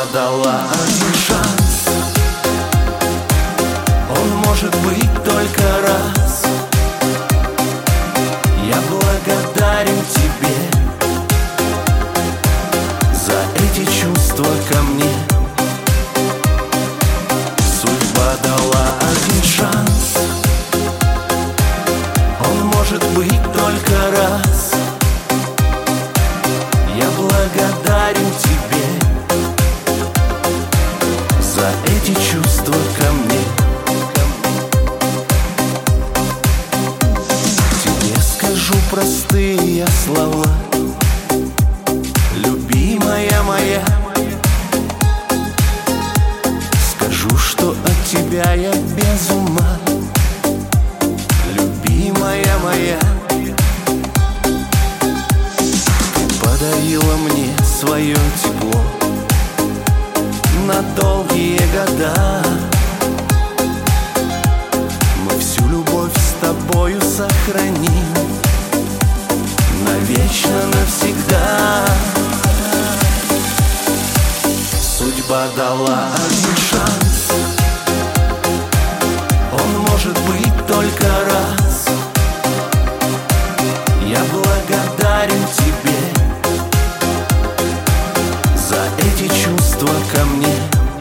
дала один шанс. Он может быть только раз. Я благодарен тебе за эти чувства ко мне. Судьба дала один шанс. Он может быть только раз. Я благодарен тебе за эти чувства ко мне. Тебе скажу простые слова, любимая моя. Скажу, что от тебя я без ума, любимая моя. Ты подарила мне свое тепло на долгие года. Мы всю любовь с тобою сохраним навечно, навсегда. Судьба дала один шанс. Он может быть только раз. Я благодарен тебе за эти чувства ко мне.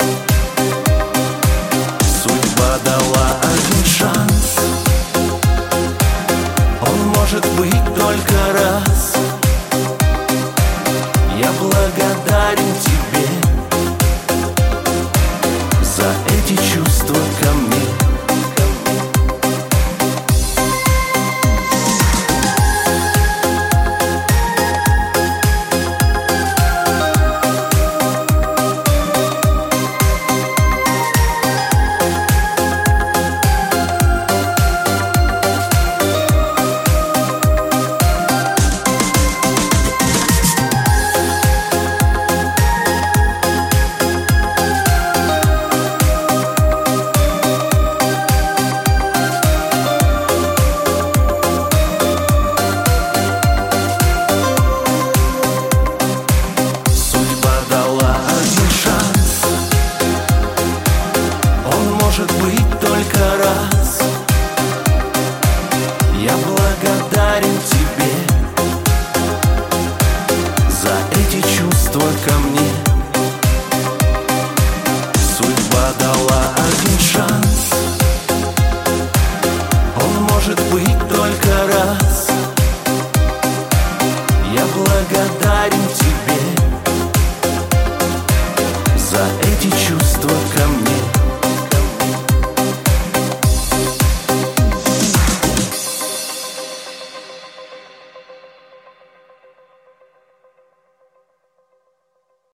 Судьба дала один шанс. Он может быть только раз. Я благодарен тебе за эти чувства ко мне. Может быть только раз. Я благодарен тебе за эти чувства ко мне. Судьба дала один шанс.